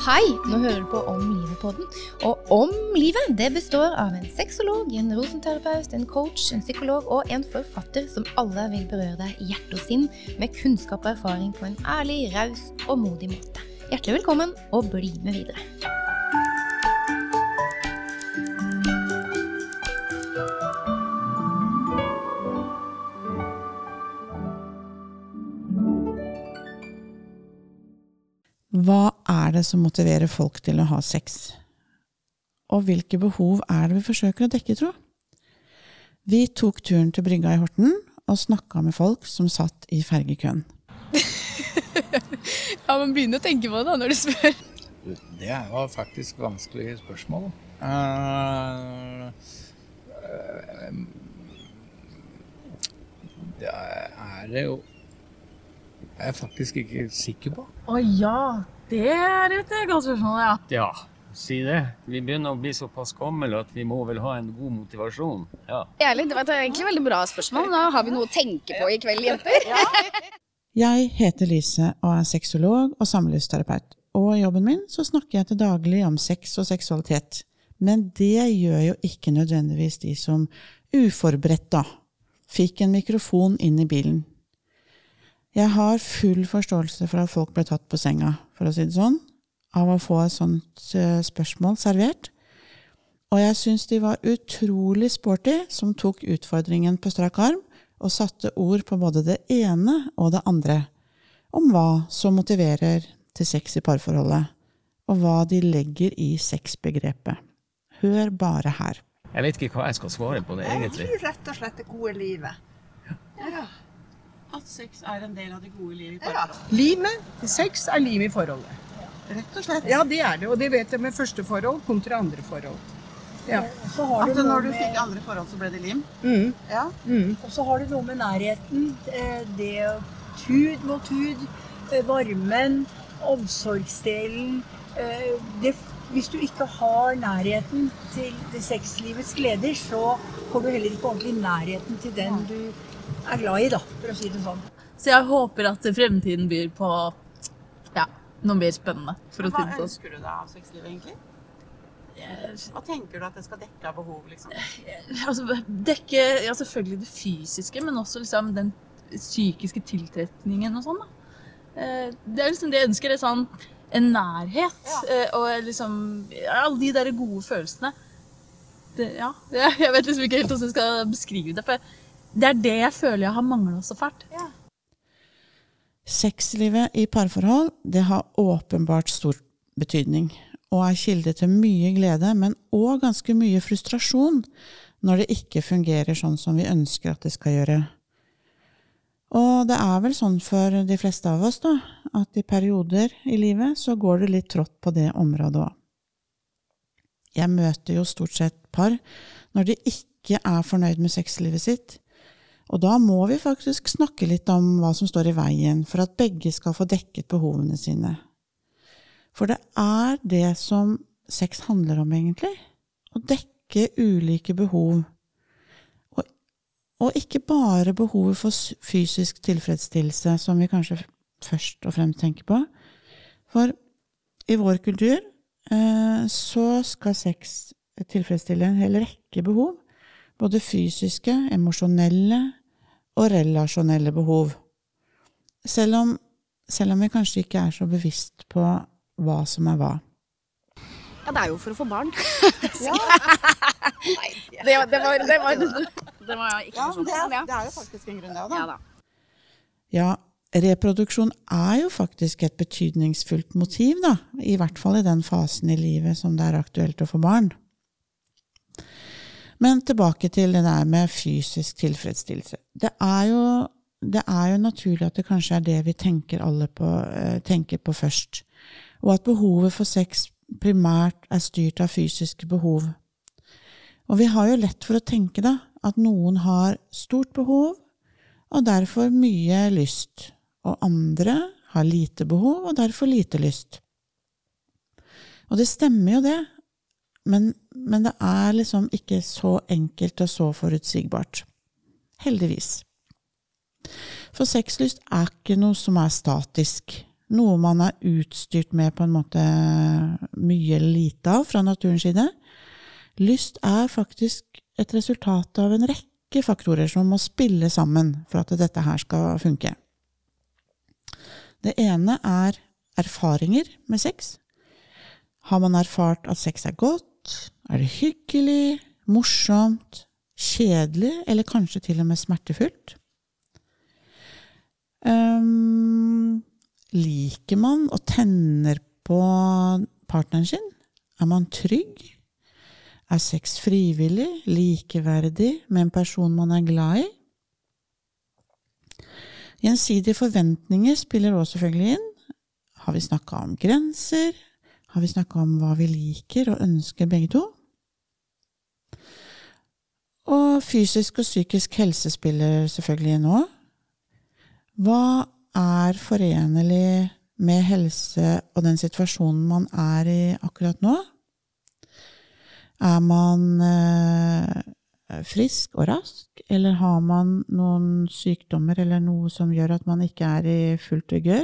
Hei, nå hører du på Om Livet-podden. Og Om Livet, det består av en sexolog, en rosenterapeut, en coach, en psykolog og en forfatter som alle vil berøre deg i hjerte og sinn med kunnskap og erfaring på en ærlig, raus og modig måte. Hjertelig velkommen, og bli med videre. Hva det som motiverer folk til å ha sex? Og hvilke behov det vi forsøker å dekke, tro? Vi tok turen til brygga i Horten og snakket med folk som satt i fergekøen. Ja, man begynner å tenke på det når du spør. Det var faktisk vanskelige spørsmål. Det det jo jeg faktisk ikke sikker på. Ja, det et godt spørsmål, ja. Ja, si det. Vi begynner å bli såpass gammel at vi må vel ha en god motivasjon. Ja. Ærlig, det var egentlig veldig bra spørsmål. Da har vi noe å tenke på i kveld, jenter. Ja. Jeg heter Lise og sexolog og samlivsterapeut. Og i jobben min så snakker jeg til daglig om sex og seksualitet. Men det gjør jo ikke nødvendigvis de som uforberedt da fikk en mikrofon inn i bilen. Jeg har full forståelse for at folk ble tatt på senga, for å si det sånn, av å få et sånt spørsmål servert. Og jeg synes de var utrolig sporty som tok utfordringen på strak arm og satte ord på både det ene og det andre, om hva som motiverer til sex i parforholdet, og hva de legger i sexbegrepet. Hør bare her. Jeg vet ikke hva jeg skal svare på det egentlig. Jeg tror rett og slett det gode livet. Ja. At sex en del av det gode livet i parforholdet. Ja. Livet, sex liv i forholdet. Rett og slett. Ja, det det, og det vet jeg med første forhold kontra andre forhold. Ja. Så har du når du fikk andre forhold, så ble det lim? Ja. Og så har du noe med nærheten, det hud mot hud, varmen, omsorgsdelen. Hvis du ikke har nærheten til det sexlivets gleder, så får du heller ikke ordentlig nærheten til den du glad i, da, for å si det sånn. Så jeg håper at fremtiden byr på noe mer spennende, for å si det sånn. Hva ønsker du deg av sexlivet, egentlig? Hva tenker du at det skal dekke av behov, liksom? Altså, dekke selvfølgelig det fysiske, men også liksom, den psykiske tiltrekningen og sånn. Da. Det liksom det jeg ønsker, sånn, en nærhet, og liksom, alle de der gode følelsene. Jeg vet liksom ikke helt hvordan jeg skal beskrive det, for det det jeg føler jeg har manglet så fælt. Ja. Sexlivet i parforhold, det har åpenbart stor betydning, og kilde til mye glede, men også ganske mye frustrasjon når det ikke fungerer sånn som vi ønsker at det skal gjøre. Og det vel sånn for de fleste av oss da, at i perioder i livet så går det litt trått på det området også. Jeg møter jo stort sett par når de ikke fornøyd med sexlivet sitt, og da må vi faktisk snakke litt om hva som står i veien for at begge skal få dekket behovene sine. For det det som sex handler om egentlig, å dekke ulike behov. Og ikke bare behovet for fysisk tilfredsstillelse, som vi kanskje først og fremst tenker på. For i vår kultur så skal sex tilfredsstille en hel rekke behov, både fysiske, emosjonelle og relasjonelle behov. Selv om vi kanskje ikke så bevisst på hva som hva. Ja, det jo for å få barn. Ja. Nei, det var ikke sånn. Det jo faktisk en grunn da. Ja da. Ja, reproduksjon jo faktisk et betydningsfullt motiv da, i hvert fall i den fasen i livet som det aktuelt å få barn. Men tilbake til det der med fysisk tilfredsstillelse. Det jo naturlig at det kanskje det vi tenker på først, og at behovet for sex primært styrt av fysiske behov. Og vi har jo lett for å tenke da, at noen har stort behov, og derfor mye lyst, og andre har lite behov, og derfor lite lyst. Og det stemmer jo det, men det liksom ikke så enkelt og så forutsigbart. Heldigvis. For sexlyst ikke noe som statisk. noe man utstyrt med på en måte mye eller lite av fra naturens side. Lyst faktisk et resultat av en rekke faktorer som må spille sammen for at dette her skal funke. Det ene erfaringer med sex. Har man erfart at sex godt? Det hyggelig, morsomt, kjedelig, eller kanskje til og med smertefullt? Liker man og tenner på partneren sin? Man trygg? Sex frivillig, likeverdig med en person man glad i? Gjensidige forventninger spiller også selvfølgelig inn. Har vi snakket om grenser? Har vi snakket om hva vi liker og ønsker begge to? Og fysisk og psykisk helse spiller selvfølgelig inn også. Hva forenlig med helse og den situasjonen man i akkurat nå? Man frisk og rask, eller har man noen sykdommer eller noe som gjør at man ikke i fullt vigør?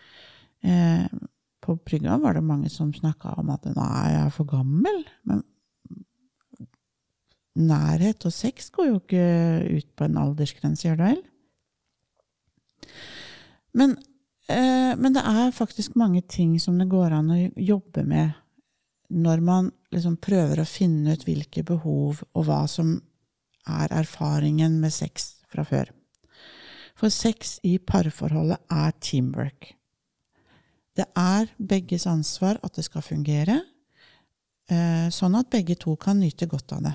På brygga var det mange som snakket om at nå jeg for gammel, men nærhet og sex går jo ikke ut på en aldersgrense, gjør det vel? Men det faktisk mange ting som det går an å jobbe med når man liksom prøver å finne ut hvilke behov og hva som erfaringen med sex fra før. For sex i parforholdet teamwork. Det begges ansvar at det skal fungere, sånn at begge to kan nyte godt av det.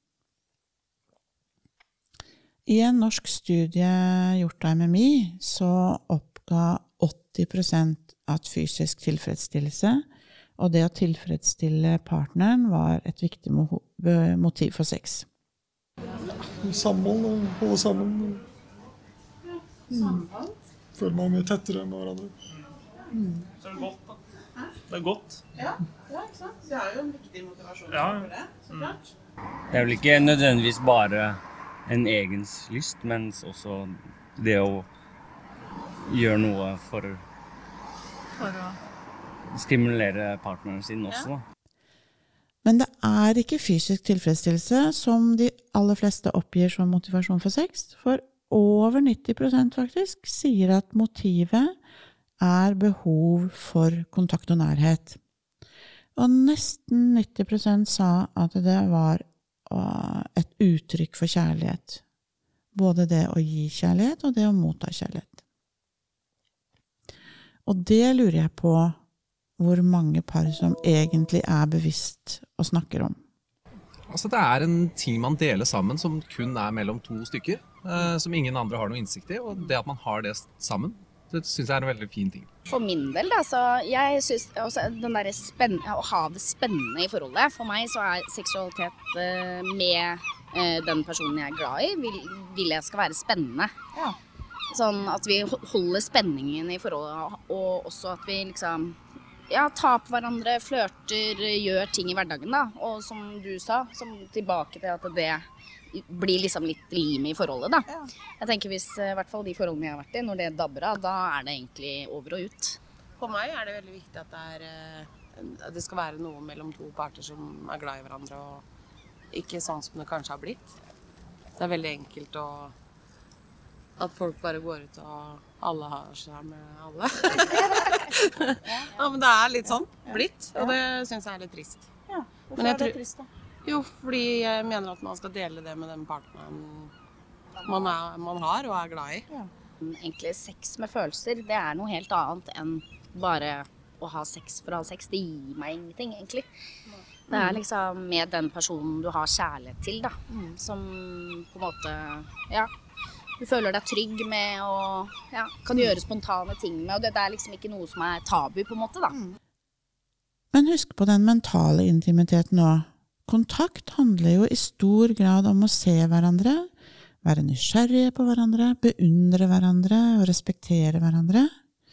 I en norsk studie gjort av MMI så oppga 80% at fysisk tilfredsstillelse, og det å tilfredsstille partneren var et viktig motiv for sex. Samhold og holde sammen. Føler man mye tettere med hverandre. Så det godt da. Det godt. Ja, ikke sant? Det jo en viktig motivasjon for det, så klart. Det vel ikke nødvendigvis bare en egens lyst, men også det å gjøre noe for å stimulere partneren sin også. Men det ikke fysisk tilfredsstillelse som de aller fleste oppgir som motivasjon for sex, for over 90% faktisk sier at motivet behov for kontakt og nærhet. Og nesten 90% sa at det var et uttrykk for kjærlighet. Både det å gi kjærlighet og det å motta kjærlighet. Og det lurer jeg på hvor mange par som egentlig bevisst og snakker om. Altså det en ting man deler sammen som kun mellom to stykker, som ingen andre har noe innsikt i, og det at man har det sammen, det synes jeg en veldig fin ting. For min del da, så jeg synes også den der å ha det spennende i forholdet, for meg så seksualitet med den personen jeg glad i, vil jeg skal være spennende. Ja. Sånn at vi holder spenningen i forholdet, og også at vi liksom tar på hverandre, flørter, gjør ting i hverdagen da. Og som du sa, tilbake til at det blir liksom litt lim i forholdet da. Ja. Jeg tenker hvis i hvert fall de forholdene jeg har vært i, når det dabber av, da det egentlig over og ut. For meg det veldig viktig at det skal være noe mellom to parter som glad i hverandre, og ikke sånn som det kanskje har blitt. Det veldig enkelt at folk bare går ut og alle har seg med alle. Ja, men det litt sånn blitt, og det synes jeg litt trist. Ja, hvorfor det trist da? Jo, fordi jeg mener at man skal dele det med den partneren man har og glad i. Ja. Egentlig sex med følelser, det noe helt annet enn bare å ha sex for å ha sex. Det gir meg ingenting, egentlig. Det liksom med den personen du har kjærlighet til, da. Som på en måte, du føler deg trygg med og kan gjøre spontane ting med. Og det liksom ikke noe som tabu, på en måte, da. Men husk på den mentale intimiteten nå. Kontakt handler jo i stor grad om å se hverandre, være nysgjerrige på hverandre, beundre hverandre og respektere hverandre.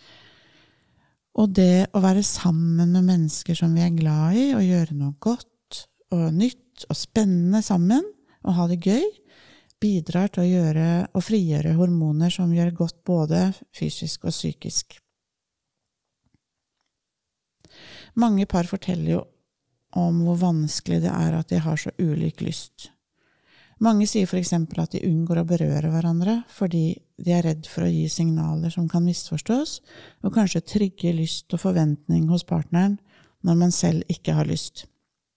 Og det å være sammen med mennesker som vi glad i, og gjøre noe godt og nytt og spennende sammen, og ha det gøy, bidrar til å gjøre og frigjøre hormoner som gjør godt både fysisk og psykisk. Mange par forteller jo om hvor vanskelig det at de har så ulik lyst. Mange sier for eksempel at de unngår å berøre hverandre fordi de redd for å gi signaler som kan misforstås, og kanskje trigge lyst og forventning hos partneren når man selv ikke har lyst.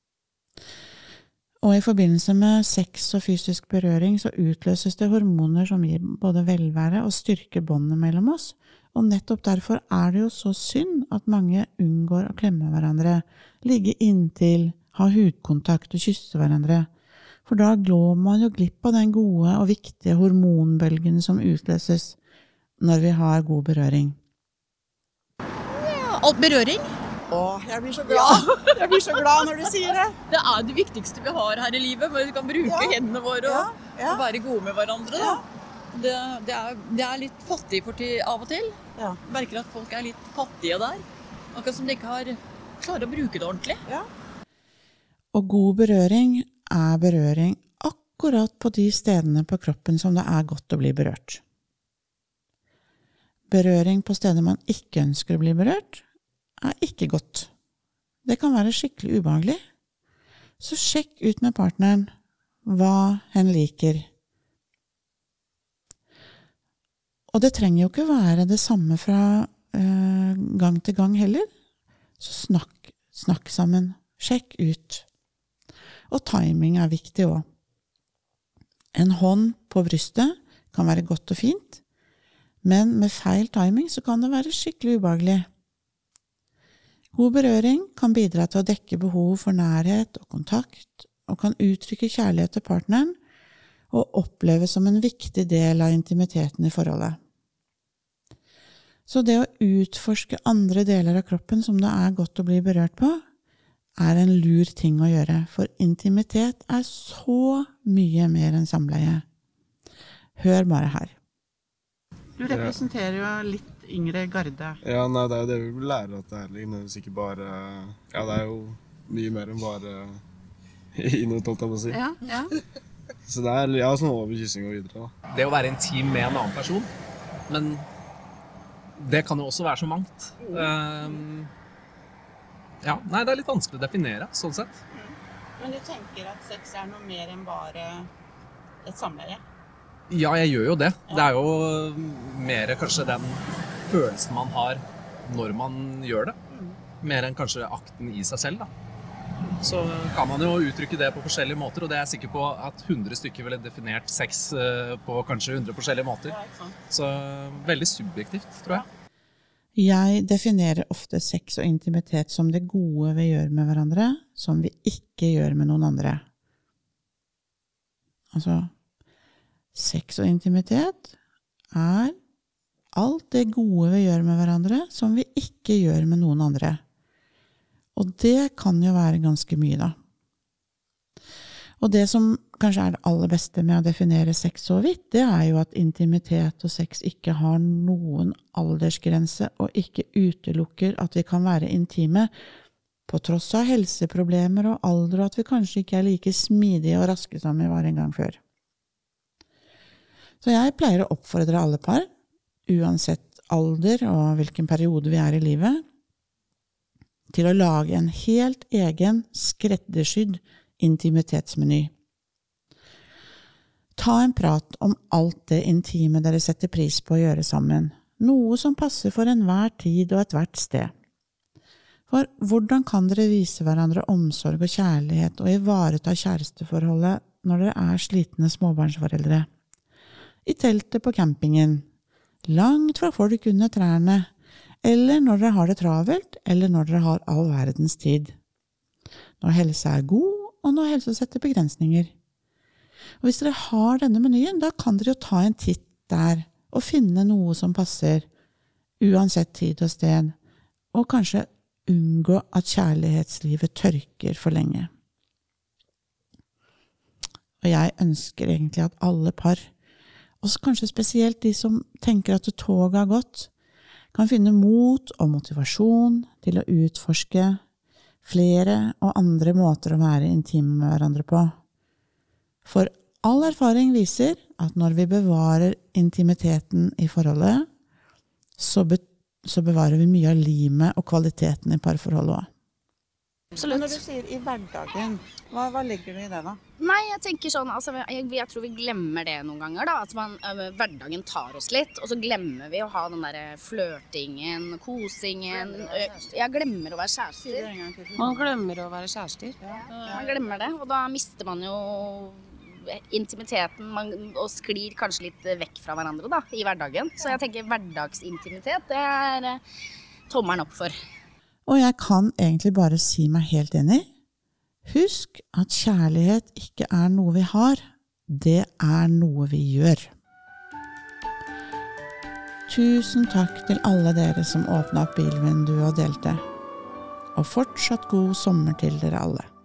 Og i forbindelse med sex og fysisk berøring så utløses det hormoner som gir både velvære og styrker båndene mellom oss, og nettopp derfor det jo så synd at mange unngår å klemme hverandre, ligge inntil, ha hudkontakt og kysse hverandre. For da går man jo glipp av den gode og viktige hormonbølgen som utløses når vi har god berøring. Ja, alt berøring. Jeg blir så glad. Jeg blir så glad når du sier det. Det det viktigste vi har her i livet, hvor vi kan bruke hendene våre og være gode med hverandre. Da. Det litt fattig av og til. Merker at folk litt fattige der. Akkurat som de ikke klarer å bruke det ordentlig. Og god berøring berøring akkurat på de stedene på kroppen som det godt å bli berørt. Berøring på steder man ikke ønsker å bli berørt ikke godt. Det kan være skikkelig ubehagelig. Så sjekk ut med partneren hva hen liker. Og det trenger jo ikke være det samme fra gang til gang heller. Så snakk sammen. Sjekk ut. Og timing viktig også. En hånd på brystet kan være godt og fint, men med feil timing så kan det være skikkelig ubehagelig. God berøring kan bidra til å dekke behov for nærhet og kontakt, og kan uttrykke kjærlighet til partneren, og oppleves som en viktig del av intimiteten i forholdet. Så det å utforske andre deler av kroppen som det godt å bli berørt på, en lur ting å gjøre, for intimitet så mye mer enn samleie. Hør bare her. Du representerer jo litt yngre garde. Ja, nei, det jo det vi vil lære, at det nødvendigvis ikke bare... Ja, det jo mye mer enn bare innhold, holdt jeg på å si. Ja. Så det sånn over kyssing og videre. Da. Det å være intim med en annen person, men det kan jo også være så mangt. Ja, nei, det litt vanskelig å definere, sånn sett. Men du tenker at sex noe mer enn bare et samleie? Ja, jeg gjør jo det. Det jo mer kanskje den følelsen man har når man gjør det. Mer enn kanskje akten i seg selv, da. Så kan man jo uttrykke det på forskjellige måter, og det jeg sikker på at 100 stykker ville definert sex på kanskje 100 forskjellige måter. Så veldig subjektivt, tror jeg. Jeg definerer ofte sex og intimitet som det gode vi gjør med hverandre, som vi ikke gjør med noen andre. Altså, sex og intimitet alt det gode vi gjør med hverandre, som vi ikke gjør med noen andre. Og det kan jo være ganske mye, da. Og det som kanskje det aller beste med å definere sex så vidt, det jo at intimitet og sex ikke har noen aldersgrense og ikke utelukker at vi kan være intime på tross av helseproblemer og alder, og at vi kanskje ikke like smidige og raske som vi var en gang før. Så jeg pleier å oppfordre alle par, uansett alder og hvilken periode vi i livet, til å lage en helt egen skreddersydd intimitetsmeny. Ta en prat om alt det intime dere setter pris på å gjøre sammen, noe som passer for enhver tid og ethvert sted. For hvordan kan dere vise hverandre omsorg og kjærlighet og ivareta kjæresteforholdet når dere slitne småbarnsforeldre? I teltet på campingen, langt fra folk under trærne, eller når dere har det travelt, eller når dere har all verdens tid. Når helsa god, og når helsa setter begrensninger. Og hvis dere har denne menyen, da kan dere jo ta en titt der, og finne noe som passer, uansett tid og sted, og kanskje unngå at kjærlighetslivet tørker for lenge. Og jeg ønsker egentlig at alle par, og kanskje spesielt de som tenker at toget har gått, kan finne mot og motivasjon til å utforske flere og andre måter å være intime med hverandre på. For all erfaring viser at når vi bevarer intimiteten i forholdet, så bevarer vi mye av limet og kvaliteten i parforholdet også. Absolutt. Men når du sier i hverdagen, hva legger du i det da? Nei, jeg tenker sånn, altså, jeg tror vi glemmer det noen ganger da, at hverdagen tar oss litt, og så glemmer vi å ha den der flørtingen, kosingen, jeg glemmer å være kjærester. Man glemmer å være kjærester. Man glemmer det, og da mister man jo intimiteten og sklir kanskje litt vekk fra hverandre da, i hverdagen. Så jeg tenker hverdagsintimitet, det tommelen opp for. Og jeg kan egentlig bare si meg helt enig. Husk at kjærlighet ikke er noe vi har, det er noe vi gjør. Tusen takk til alle dere som åpnet opp bilvinduet og delte. Og fortsatt god sommer til dere alle.